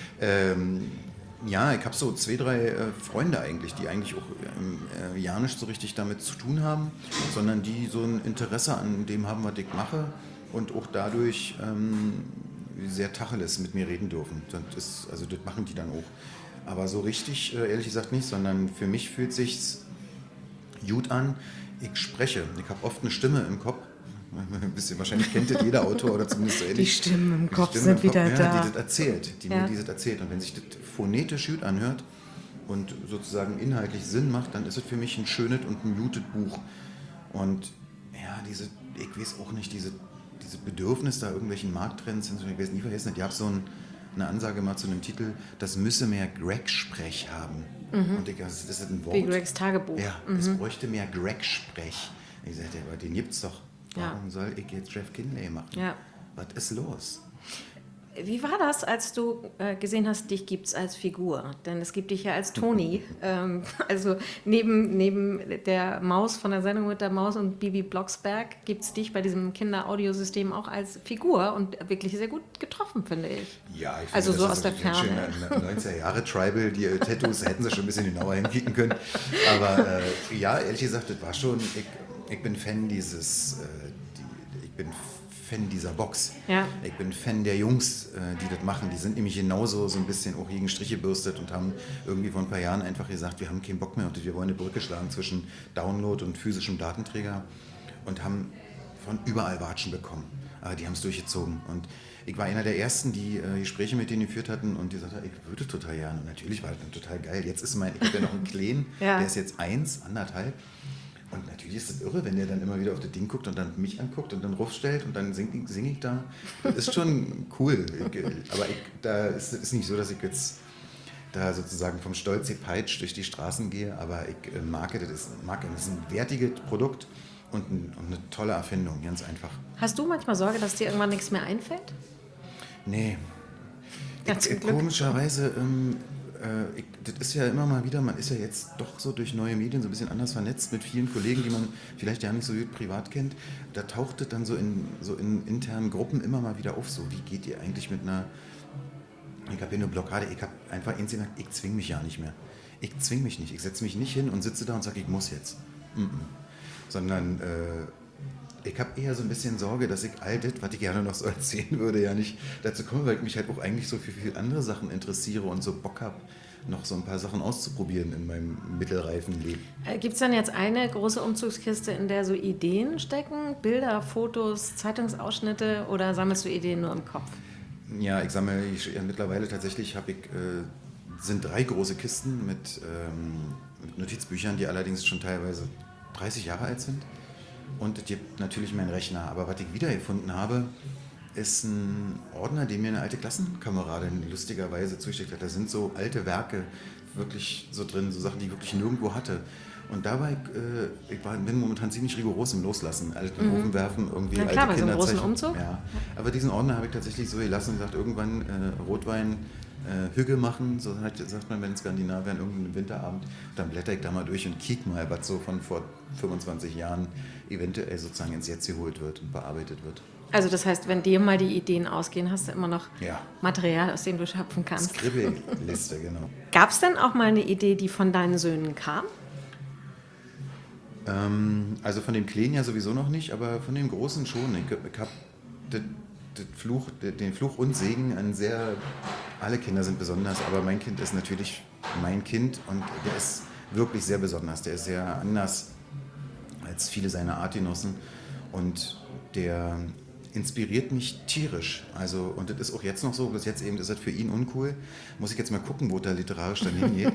Ähm, ja, ich habe so zwei, drei äh, Freunde eigentlich, die eigentlich auch ähm, äh, ja nicht so richtig damit zu tun haben, sondern die so ein Interesse an dem haben, was ich mache und auch dadurch ähm, sehr Tacheles mit mir reden dürfen. Das ist, also das machen die dann auch. Aber so richtig, äh, ehrlich gesagt nicht, sondern für mich fühlt sich's gut an, ich spreche. Ich habe oft eine Stimme im Kopf. Ein bisschen, wahrscheinlich kennt das jeder Autor oder zumindest so ähnlich. Die Stimmen im Die Kopf Stimmen sind im Kopf, wieder ja, da. die das erzählt, die Ja. mir dieses erzählt. Und wenn sich das phonetisch gut anhört und sozusagen inhaltlich Sinn macht, dann ist es für mich ein schönes und ein gutes Buch. Und ja, diese, ich weiß auch nicht, diese, diese Bedürfnis da irgendwelchen Markttrends, ich weiß nie vergessen, ich habe so ein, eine Ansage mal zu einem Titel, das müsse mehr Greg-Sprech haben. Mhm. Und ich, das ist ein Wort. Wie Gregs Tagebuch. Ja, es bräuchte mehr Greg-Sprech. Ich sagte, aber den gibt's doch. Warum Ja. soll ich jetzt Jeff Kinley machen? Ja. Was ist los? Wie war das, als du äh, gesehen hast, dich gibt es als Figur? Denn es gibt dich ja als Toni. ähm, also neben, neben der Maus von der Sendung mit der Maus und Bibi Blocksberg gibt es dich bei diesem Kinderaudiosystem auch als Figur und wirklich sehr gut getroffen, finde ich. Ja, ich finde, Also das so ist aus der ein ganz Ferne. schöner neunziger Jahre Tribal, die äh, Tattoos hätten sie schon ein bisschen genauer hinkicken können. Aber äh, ja, ehrlich gesagt, das war schon, ich, ich bin Fan dieses, äh, die, ich bin Fan dieser Box. Ja. Ich bin Fan der Jungs, äh, die das machen. Die sind nämlich genauso so ein bisschen auch gegen Striche gebürstet und haben irgendwie vor ein paar Jahren einfach gesagt, wir haben keinen Bock mehr und wir wollen eine Brücke schlagen zwischen Download und physischem Datenträger und haben von überall Watschen bekommen. Aber die haben es durchgezogen. Und ich war einer der Ersten, die äh, Gespräche mit denen geführt hatten und die sagten, ich würde total gerne. Und natürlich war das dann total geil. Jetzt ist mein, ich habe ja noch einen Kleinen, Ja. der ist jetzt eins, anderthalb. Und natürlich ist das irre, wenn der dann immer wieder auf das Ding guckt und dann mich anguckt und dann rufstellt und dann singe sing ich da. Das ist schon cool. Ich, aber ich, da ist es nicht so, dass ich jetzt da sozusagen vom Stolz gepeitscht durch die Straßen gehe, aber ich äh, mag es. Das ist, mag es. Das ist ein wertiges Produkt und, ein, und eine tolle Erfindung, ganz einfach. Hast du manchmal Sorge, dass dir irgendwann nichts mehr einfällt? Nee. Ja, Ich, zum äh, Glück. komischerweise ähm, äh, ich, das ist ja immer mal wieder, man ist ja jetzt doch so durch neue Medien so ein bisschen anders vernetzt mit vielen Kollegen, die man vielleicht ja nicht so gut privat kennt. Da taucht es dann so in, so in internen Gruppen immer mal wieder auf, so wie geht ihr eigentlich mit einer, ich habe hier eine Blockade, ich habe einfach eins gesagt, ich zwinge mich ja nicht mehr. Ich zwinge mich nicht, ich setze mich nicht hin und sitze da und sage, ich muss jetzt. Mm-mm. Sondern äh, ich habe eher so ein bisschen Sorge, dass ich all das, was ich gerne noch so erzählen würde, ja nicht dazu komme, weil ich mich halt auch eigentlich so für viele andere Sachen interessiere und so Bock habe, noch so ein paar Sachen auszuprobieren in meinem mittelreifen Leben. Äh, Gibt es dann jetzt eine große Umzugskiste, in der so Ideen stecken? Bilder, Fotos, Zeitungsausschnitte oder sammelst du Ideen nur im Kopf? Ja, ich sammle, ich, ja, mittlerweile tatsächlich habe ich, äh, sind drei große Kisten mit, ähm, mit Notizbüchern, die allerdings schon teilweise dreißig Jahre alt sind. Und es gibt natürlich meinen Rechner. Aber was ich wiedergefunden habe, ist ein Ordner, den mir eine alte Klassenkameradin lustigerweise zugesteckt hat. Da sind so alte Werke wirklich so drin, so Sachen, die ich wirklich nirgendwo hatte. Und dabei, äh, ich war, bin momentan ziemlich rigoros im Loslassen. Alten mhm. Ofen werfen, irgendwie Na klar, alte bei so einem großen Kinderzeichen. Umzug. Ja. Aber diesen Ordner habe ich tatsächlich so gelassen und gesagt, irgendwann äh, Rotwein äh, Hügge machen, so sagt man, wenn in Skandinavien irgendeinen Winterabend, dann blätter ich da mal durch und kick mal, was so von vor fünfundzwanzig Jahren eventuell sozusagen ins Jetzt geholt wird und bearbeitet wird. Also das heißt, wenn dir mal die Ideen ausgehen, hast du immer noch ja. Material, aus dem du schöpfen kannst. Skribbelliste, genau. Gab es denn auch mal eine Idee, die von deinen Söhnen kam? Ähm, also von dem Kleinen ja sowieso noch nicht, aber von dem Großen schon. Ich, ich habe Fluch, den Fluch und Segen an sehr, alle Kinder sind besonders, aber mein Kind ist natürlich mein Kind und der ist wirklich sehr besonders. Der ist sehr anders als viele seiner Artgenossen und der inspiriert mich tierisch. Also, und das ist auch jetzt noch so, bis jetzt eben ist das für ihn uncool. Muss ich jetzt mal gucken, wo der literarisch dann hingeht.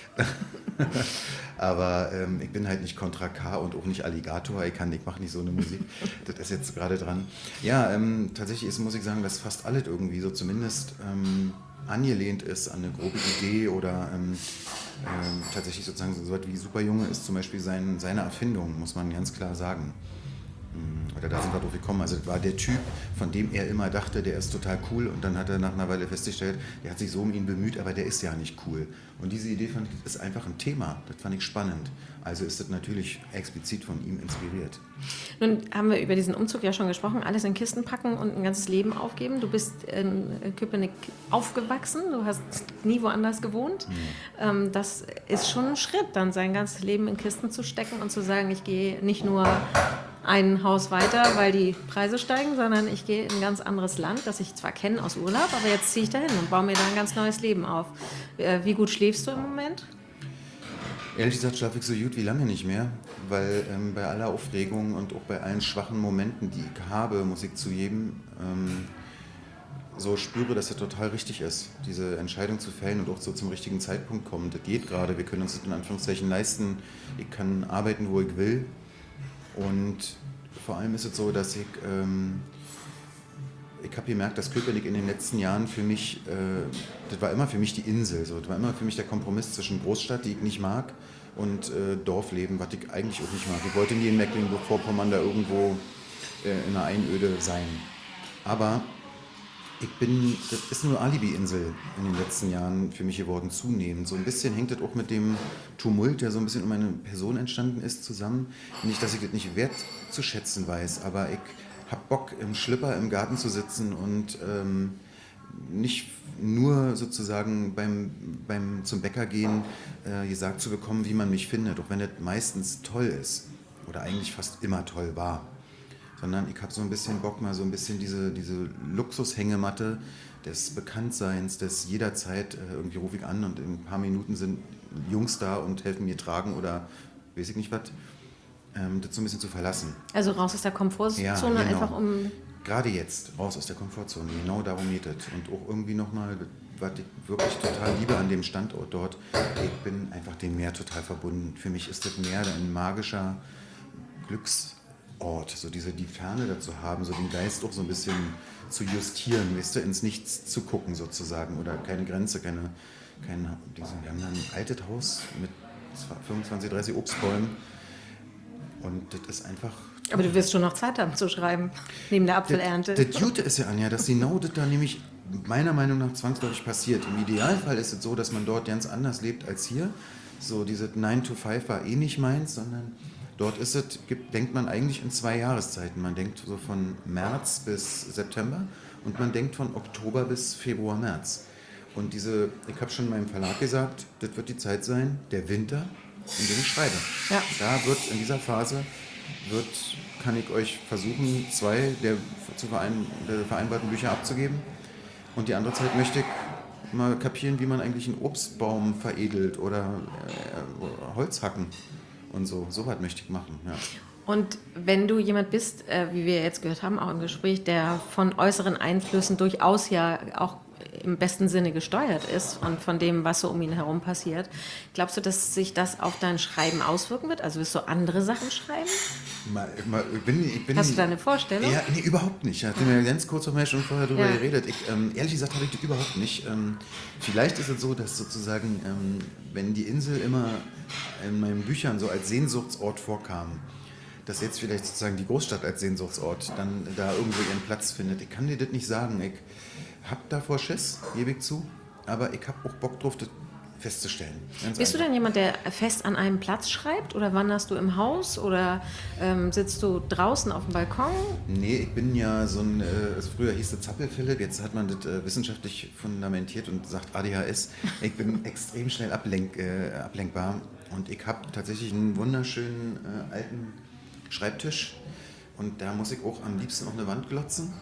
Aber ähm, ich bin halt nicht Contra K und auch nicht Alligator. Ich, kann, ich mache nicht so eine Musik. Das ist jetzt gerade dran. Ja, ähm, tatsächlich ist, muss ich sagen, dass fast alles irgendwie so zumindest ähm, angelehnt ist an eine grobe Idee oder ähm, ähm, tatsächlich sozusagen so etwas wie Superjunge ist zum Beispiel sein, seine Erfindung, muss man ganz klar sagen. Oder da sind wir drauf gekommen. Also das war der Typ, von dem er immer dachte, der ist total cool und dann hat er nach einer Weile festgestellt, der hat sich so um ihn bemüht, aber der ist ja nicht cool. Und diese Idee fand ich, ist einfach ein Thema. Das fand ich spannend. Also ist das natürlich explizit von ihm inspiriert. Nun haben wir über diesen Umzug ja schon gesprochen, alles in Kisten packen und ein ganzes Leben aufgeben. Du bist in Köpenick aufgewachsen, du hast nie woanders gewohnt. Mhm. Das ist schon ein Schritt, dann sein ganzes Leben in Kisten zu stecken und zu sagen, ich gehe nicht nur ein Haus weiter, weil die Preise steigen, sondern ich gehe in ein ganz anderes Land, das ich zwar kenne aus Urlaub, aber jetzt ziehe ich dahin und baue mir da ein ganz neues Leben auf. Wie gut schläfst du im Moment? Ehrlich gesagt schlafe ich so gut wie lange nicht mehr, weil ähm, bei aller Aufregung und auch bei allen schwachen Momenten, die ich habe, muss ich zugeben, ähm, so spüre, dass es total richtig ist, diese Entscheidung zu fällen und auch so zum richtigen Zeitpunkt kommen. Das geht gerade, wir können uns das in Anführungszeichen leisten. Ich kann arbeiten, wo ich will. Und vor allem ist es so, dass ich, ähm, ich habe gemerkt, dass Köpenick in den letzten Jahren für mich, äh, das war immer für mich die Insel, so. Das war immer für mich der Kompromiss zwischen Großstadt, die ich nicht mag, und äh, Dorfleben, was ich eigentlich auch nicht mag. Ich wollte nie in Mecklenburg-Vorpommern da irgendwo äh, in einer Einöde sein. Aber ich bin, das ist nur Alibi-Insel in den letzten Jahren für mich geworden, zunehmend. So ein bisschen hängt das auch mit dem Tumult, der so ein bisschen um meine Person entstanden ist, zusammen. Nicht, dass ich das nicht wertzuschätzen weiß, aber ich habe Bock, im Schlipper im Garten zu sitzen und ähm, nicht nur sozusagen beim, beim zum Bäcker gehen äh, gesagt zu bekommen, wie man mich findet, auch wenn das meistens toll ist oder eigentlich fast immer toll war. Sondern ich habe so ein bisschen Bock, mal so ein bisschen diese, diese Luxushängematte des Bekanntseins, des jederzeit, äh, irgendwie rufe ich an und in ein paar Minuten sind Jungs da und helfen mir tragen oder weiß ich nicht was, ähm, das so ein bisschen zu verlassen. Also raus aus der Komfortzone, ja, genau. einfach um... Gerade jetzt, raus aus der Komfortzone, genau darum geht es. Und auch irgendwie nochmal, was ich wirklich total liebe an dem Standort dort, ich bin einfach dem Meer total verbunden. Für mich ist das Meer ein magischer Glücks Ort, so diese, die Ferne dazu haben, so den Geist auch so ein bisschen zu justieren, weißt du, ins Nichts zu gucken sozusagen oder keine Grenze, keine, kein, wir haben da ein altes Haus mit fünfundzwanzig, dreißig Obstbäumen und das ist einfach... Aber du wirst schon noch Zeit haben zu schreiben, neben der Apfelernte. Das Gute ist ja, Anja, dass genau das da nämlich meiner Meinung nach zwangsläufig passiert. Im Idealfall ist es so, dass man dort ganz anders lebt als hier. So dieses nine to five war eh nicht meins, sondern dort ist es, gibt, denkt man eigentlich in zwei Jahreszeiten. Man denkt so von März bis September und man denkt von Oktober bis Februar, März. Und diese, ich habe schon meinem Verlag gesagt, das wird die Zeit sein, der Winter, in dem ich schreibe. Ja. Da wird in dieser Phase, wird, kann ich euch versuchen, zwei der zu verein, der vereinbarten Bücher abzugeben. Und die andere Zeit möchte ich mal kapieren, wie man eigentlich einen Obstbaum veredelt oder äh, Holz hacken und so. So was möchte ich machen, ja. Und wenn du jemand bist, äh, wie wir jetzt gehört haben, auch im Gespräch, der von äußeren Einflüssen durchaus ja auch im besten Sinne gesteuert ist und von dem, was so um ihn herum passiert, glaubst du, dass sich das auf dein Schreiben auswirken wird? Also wirst du andere Sachen schreiben? Mal, mal, ich bin, ich bin, Hast du da eine Vorstellung? Ja, nee, überhaupt nicht. Ich hatte mir ganz kurz vorher schon vorher darüber Ja. geredet. Ich, ähm, ehrlich gesagt habe ich das überhaupt nicht. Ähm, vielleicht ist es so, dass sozusagen, ähm, wenn die Insel immer in meinen Büchern so als Sehnsuchtsort vorkam, dass jetzt vielleicht sozusagen die Großstadt als Sehnsuchtsort dann da irgendwo ihren Platz findet. Ich kann dir das nicht sagen. Ich habe davor Schiss, gebe ich zu, aber ich habe auch Bock drauf, das festzustellen. Ganz Bist du einfach. denn jemand, der fest an einem Platz schreibt oder wanderst du im Haus oder ähm, sitzt du draußen auf dem Balkon? Nee, ich bin ja so ein, äh, also früher hieß es Zappel-Philipp, jetzt hat man das äh, wissenschaftlich fundamentiert und sagt A D H S. Ich bin extrem schnell ablenk, äh, ablenkbar und ich habe tatsächlich einen wunderschönen äh, alten Schreibtisch und da muss ich auch am liebsten auf eine Wand glotzen.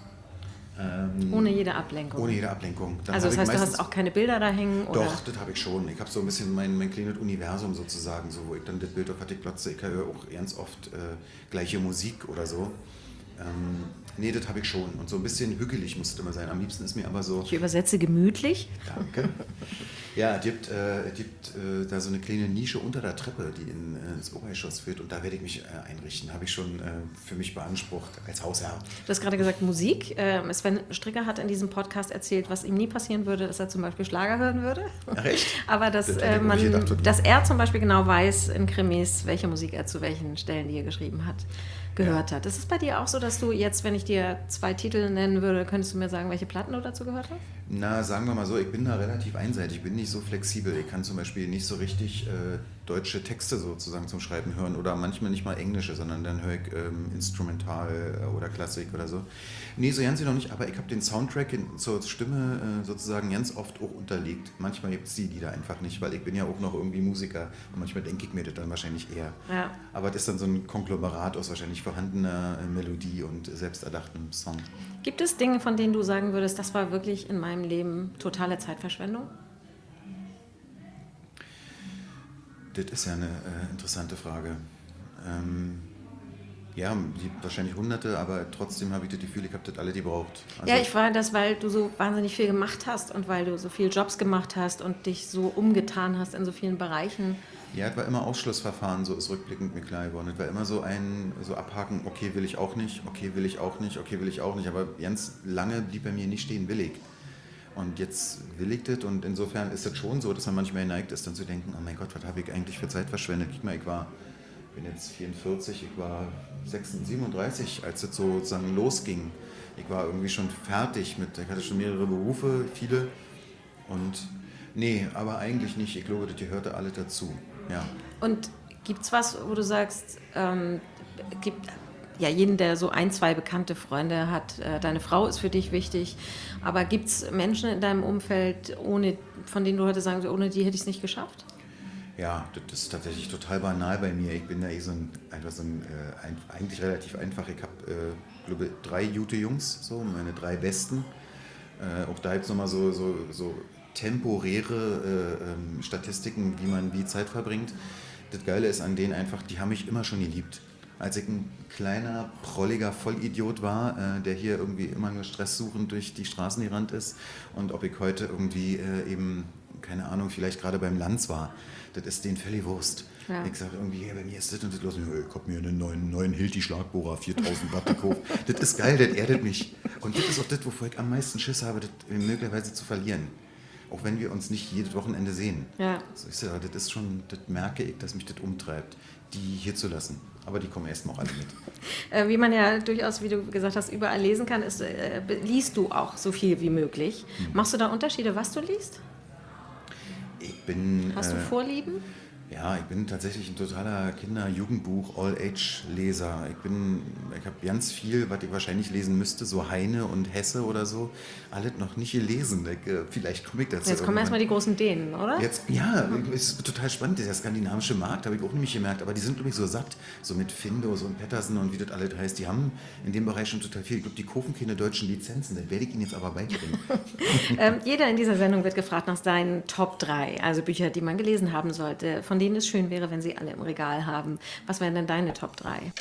Ähm, Ohne jede Ablenkung. Ohne jede Ablenkung. Dann Also hab das ich heißt, du meistens- hast auch keine Bilder da hängen? Oder? Doch, das habe ich schon. Ich habe so ein bisschen mein, mein kleines Universum sozusagen, so, wo ich dann das Bild auf was ich glotze. Ich höre auch ganz oft äh, gleiche Musik oder so. Ähm, nee, das habe ich schon. Und so ein bisschen hügelig muss es immer sein. Am liebsten ist mir aber so... Ich übersetze gemütlich. Danke. Ja, es gibt, äh, es gibt äh, da so eine kleine Nische unter der Treppe, die in, äh, ins Obergeschoss führt. Und da werde ich mich äh, einrichten. Habe ich schon äh, für mich beansprucht als Hausherr. Du hast gerade gesagt Musik. Ähm, Sven Stricker hat in diesem Podcast erzählt, was ihm nie passieren würde, dass er zum Beispiel Schlager hören würde. Ach echt? Aber dass, Das hätte äh, ich man, nicht gedacht von ihm. dass er zum Beispiel genau weiß in Krimis, welche Musik er zu welchen Stellen, die er geschrieben hat, gehört hat. Ist es bei dir auch so, dass du jetzt, wenn ich dir zwei Titel nennen würde, könntest du mir sagen, welche Platten du dazu gehört hast? Na, sagen wir mal so, ich bin da relativ einseitig, ich bin nicht so flexibel. Ich kann zum Beispiel nicht so richtig äh, deutsche Texte sozusagen zum Schreiben hören oder manchmal nicht mal englische, sondern dann höre ich ähm, Instrumental äh, oder Klassik oder so. Nee, so ganz noch nicht, aber ich habe den Soundtrack in, zur Stimme äh, sozusagen ganz oft auch unterlegt. Manchmal gibt es die Lieder einfach nicht, weil ich bin ja auch noch irgendwie Musiker und manchmal denke ich mir das dann wahrscheinlich eher. Ja. Aber das ist dann so ein Konglomerat aus wahrscheinlich vorhandener äh, Melodie und selbsterdachtem Song. Gibt es Dinge, von denen du sagen würdest, das war wirklich in meinem Leben totale Zeitverschwendung? Das ist ja eine äh, interessante Frage. Ähm, ja, die, wahrscheinlich hunderte, aber trotzdem habe ich das Gefühl, ich habe das alle gebraucht. Also, Ja, ich frage das, weil du so wahnsinnig viel gemacht hast und weil du so viele Jobs gemacht hast und dich so umgetan hast in so vielen Bereichen. ja, es war immer Ausschlussverfahren, so ist rückblickend mir klar geworden. Es war immer so ein so abhaken, okay, will ich auch nicht, okay, will ich auch nicht, okay, will ich auch nicht. Aber ganz lange blieb bei mir nicht stehen, will ich. Und jetzt will ich das und insofern ist es schon so, dass man manchmal geneigt ist, dann zu denken, oh mein Gott, was habe ich eigentlich für Zeit verschwendet? Guck mal, ich war, bin jetzt vierundvierzig, ich war sechsunddreißig, siebenunddreißig, als es sozusagen losging. Ich war irgendwie schon fertig mit, ich hatte schon mehrere Berufe, viele und nee, aber eigentlich nicht. Ich glaube, das gehörte alle dazu, ja. Und gibt es was, wo du sagst, ähm, gibt ja jeden, der so ein, zwei bekannte Freunde hat, äh, deine Frau ist für dich wichtig, aber gibt es Menschen in deinem Umfeld, ohne, von denen du heute sagen würdest, ohne die hätte ich es nicht geschafft? Ja, das ist tatsächlich total banal bei mir. Ich bin ja eh so ein, einfach so ein, äh, ein eigentlich relativ einfach. Ich habe, äh, glaube drei gute Jungs, so, meine drei besten. Äh, auch da gibt es nochmal so, so, so temporäre äh, ähm, Statistiken, wie man wie Zeit verbringt. Das Geile ist an denen einfach, die haben mich immer schon geliebt. Als ich ein kleiner, prolliger Vollidiot war, äh, der hier irgendwie immer nur stresssuchend durch die Straßen gerannt ist und ob ich heute irgendwie äh, eben, keine Ahnung, vielleicht gerade beim Lanz war, das ist denen völlig Wurst. Ja. Ich sage irgendwie, hey, bei mir ist das und das los. Ich hab mir einen neuen, neuen Hilti-Schlagbohrer, viertausend Watt gekauft. Das ist geil, das erdet mich. Und das ist auch das, wovor ich am meisten Schiss habe, das möglicherweise zu verlieren. auch wenn wir uns nicht jedes Wochenende sehen. Ja. So, ich sage, das ist schon, das merke ich, dass mich das umtreibt, die hier zu lassen. Aber die kommen erstmal auch alle mit. Äh, wie man ja durchaus, wie du gesagt hast, überall lesen kann, ist, äh, liest du auch so viel wie möglich. Mhm. Machst du da Unterschiede, was du liest? Ich bin... Hast du äh, Vorlieben? Ja, ich bin tatsächlich ein totaler Kinder-Jugendbuch, All-Age-Leser. Ich bin, ich habe ganz viel, was ich wahrscheinlich lesen müsste, so Heine und Hesse oder so, alles noch nicht gelesen. Ich, äh, vielleicht komme ich dazu. Jetzt kommen erstmal die großen Dänen, oder? Jetzt, ja, mhm. ist total spannend. Der skandinavische Markt habe ich auch nämlich gemerkt, aber die sind nämlich so satt, so mit Findus und Pettersen und wie das alles heißt. Die haben in dem Bereich schon total viel. Ich glaube, die kaufen keine deutschen Lizenzen, das werde ich ihnen jetzt aber beibringen. ähm, jeder in dieser Sendung wird gefragt nach seinen Top drei, also Bücher, die man gelesen haben sollte, von denen es schön wäre, wenn sie alle im Regal haben. Was wären denn deine Top drei?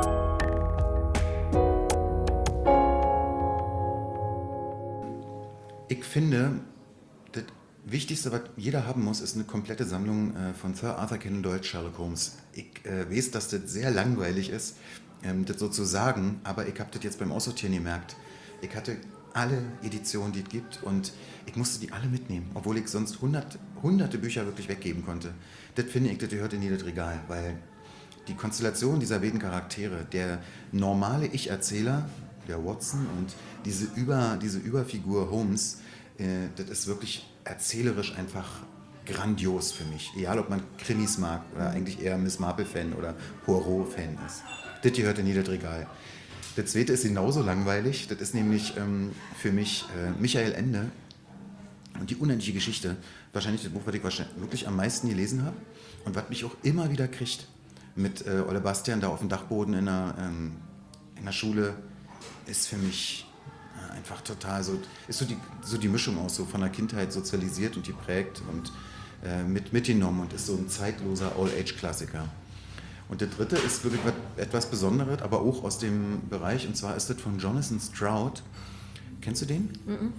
Ich finde, das Wichtigste, was jeder haben muss, ist eine komplette Sammlung äh, von Sir Arthur Conan Doyle, Sherlock Holmes. Ich äh, weiß, dass das sehr langweilig ist, ähm, das so zu sagen, aber ich habe das jetzt beim Aussortieren gemerkt. Ich hatte alle Editionen, die es gibt, und ich musste die alle mitnehmen, obwohl ich sonst hundert, hunderte Bücher wirklich weggeben konnte. Das finde ich, das gehört in jedes Regal, weil die Konstellation dieser beiden Charaktere, der normale Ich-Erzähler, der Watson, und diese, Über, diese Überfigur Holmes, äh, das ist wirklich erzählerisch einfach grandios für mich. Egal, ob man Krimis mag oder eigentlich eher Miss Marple-Fan oder Poirot-Fan ist. Das gehört in jedes Regal. Der zweite ist genauso langweilig. Das ist nämlich ähm, für mich äh, Michael Ende und die unendliche Geschichte. Wahrscheinlich das Buch, was ich wahrscheinlich wirklich am meisten gelesen habe und was mich auch immer wieder kriegt. Mit äh, Ole Bastian da auf dem Dachboden in der, ähm, in der Schule ist für mich äh, einfach total so, ist so die, so die Mischung aus, so von der Kindheit sozialisiert und geprägt und äh, mit, mitgenommen und ist so ein zeitloser All-Age-Klassiker. Und der dritte ist wirklich etwas Besonderes, aber auch aus dem Bereich, und zwar ist das von Jonathan Stroud. Kennst du den? Mhm.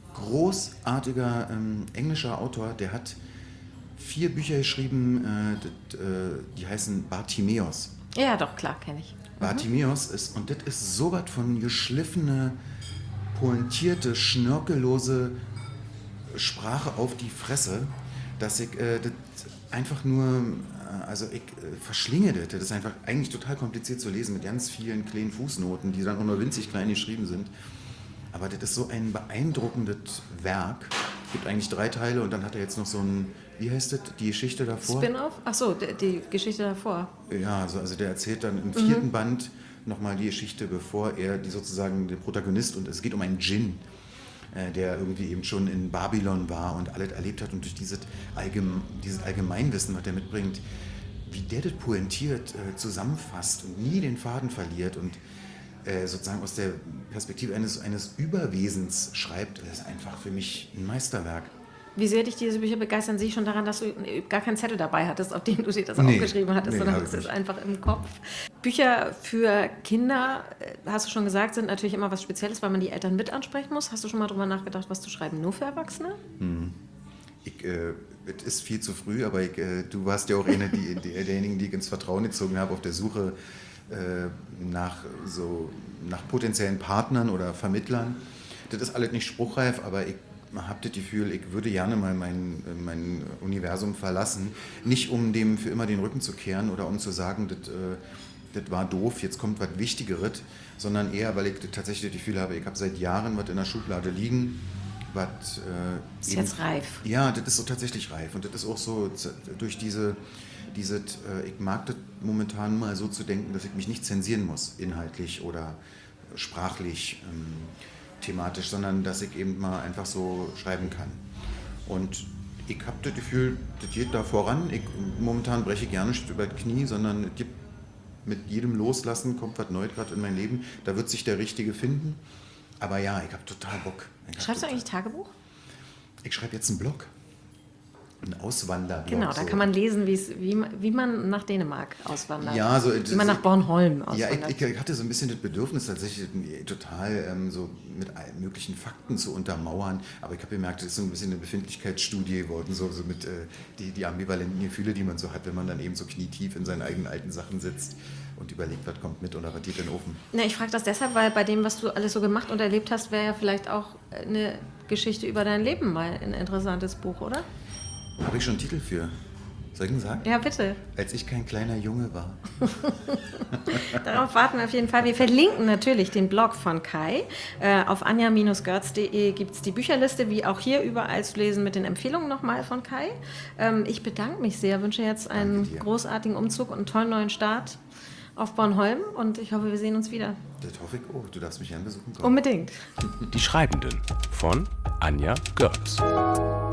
Großartiger ähm, englischer Autor, der hat vier Bücher geschrieben, äh, das, äh, die heißen Bartimäus. Ja, doch, klar, kenne ich. Mhm. Bartimäus ist, und das ist so was von geschliffene, pointierte, schnörkellose Sprache auf die Fresse, dass ich äh, das einfach nur... Also ich äh, verschlinge das. Das ist einfach eigentlich total kompliziert zu lesen mit ganz vielen kleinen Fußnoten, die dann auch nur winzig klein geschrieben sind. Aber das ist so ein beeindruckendes Werk. Es gibt eigentlich drei Teile und dann hat er jetzt noch so ein, wie heißt das, die Geschichte davor? Spin-off? Ach so, die, die Geschichte davor. Ja, also, also der erzählt dann im vierten mhm. Band nochmal die Geschichte, bevor er die sozusagen der Protagonist, und es geht um einen Djinn, der irgendwie eben schon in Babylon war und alles erlebt hat, und durch dieses, Allgeme- dieses Allgemeinwissen, was er mitbringt, wie der das pointiert, äh, zusammenfasst und nie den Faden verliert und äh, sozusagen aus der Perspektive eines, eines Überwesens schreibt, das ist einfach für mich ein Meisterwerk. Wie sehr dich diese Bücher begeistern, sehe ich schon daran, dass du gar keinen Zettel dabei hattest, auf dem du dir das Nee, aufgeschrieben hattest, nee, sondern hab es ich ist nicht. einfach im Kopf. Bücher für Kinder, äh, hast du schon gesagt, sind natürlich immer was Spezielles, weil man die Eltern mit ansprechen muss. Hast du schon mal darüber nachgedacht, was zu schreiben, nur für Erwachsene? Ich, äh, es ist viel zu früh, aber ich, äh, du warst ja auch eine die, die, derjenigen, die ich ins Vertrauen gezogen habe, auf der Suche äh, nach, so, nach potenziellen Partnern oder Vermittlern. Das ist alles nicht spruchreif, aber ich habe das Gefühl, ich würde gerne mal mein, mein Universum verlassen. Nicht um dem für immer den Rücken zu kehren oder um zu sagen, das, äh, das war doof, jetzt kommt was Wichtigeres, sondern eher, weil ich das tatsächlich das Gefühl habe, ich habe seit Jahren was in der Schublade liegen, was... Äh, Ist eben, jetzt reif. Ja, das ist so tatsächlich reif und das ist auch so durch diese... diese äh, ich mag das momentan mal so zu denken, dass ich mich nicht zensieren muss, inhaltlich oder sprachlich, ähm, thematisch, sondern dass ich eben mal einfach so schreiben kann. Und ich habe das Gefühl, das geht da voran. Ich, momentan breche ich gerne nicht über das Knie, sondern es gibt mit jedem Loslassen kommt was Neues gerade in mein Leben. Da wird sich der Richtige finden. Aber ja, ich habe total Bock. Ich Schreibst du total, eigentlich Tagebuch? Ich schreibe jetzt einen Blog. Ein Auswanderblog. Genau, da so. kann man lesen, wie's, wie, man- wie man nach Dänemark auswandert. Ja, so, wie man nach Bornholm Ja, auswandert. ich, ich hatte so ein bisschen das Bedürfnis, tatsächlich total ähm, so mit allen möglichen Fakten zu untermauern. Aber ich habe gemerkt, das ist so ein bisschen eine Befindlichkeitsstudie geworden, so, so mit äh, die, die ambivalenten Gefühle, die man so hat, wenn man dann eben so knietief in seinen eigenen alten Sachen sitzt. und überlegt, was kommt mit oder was geht in den Ofen. Na, ich frage das deshalb, weil bei dem, was du alles so gemacht und erlebt hast, wäre ja vielleicht auch eine Geschichte über dein Leben mal ein interessantes Buch, oder? Habe ich schon einen Titel für? Soll ich ihn sagen? Ja, bitte. Als ich kein kleiner Junge war. Darauf warten wir auf jeden Fall. Wir verlinken natürlich den Blog von Kai. Äh, auf anja Bindestrich görz punkt de gibt es die Bücherliste, wie auch hier überall zu lesen mit den Empfehlungen nochmal von Kai. Ähm, ich bedanke mich sehr, wünsche jetzt einen großartigen Umzug und einen tollen neuen Start auf Bornholm und ich hoffe, wir sehen uns wieder. Das hoffe ich auch. Du darfst mich gerne besuchen kommen. Unbedingt. Die Schreibenden von Anja Görz.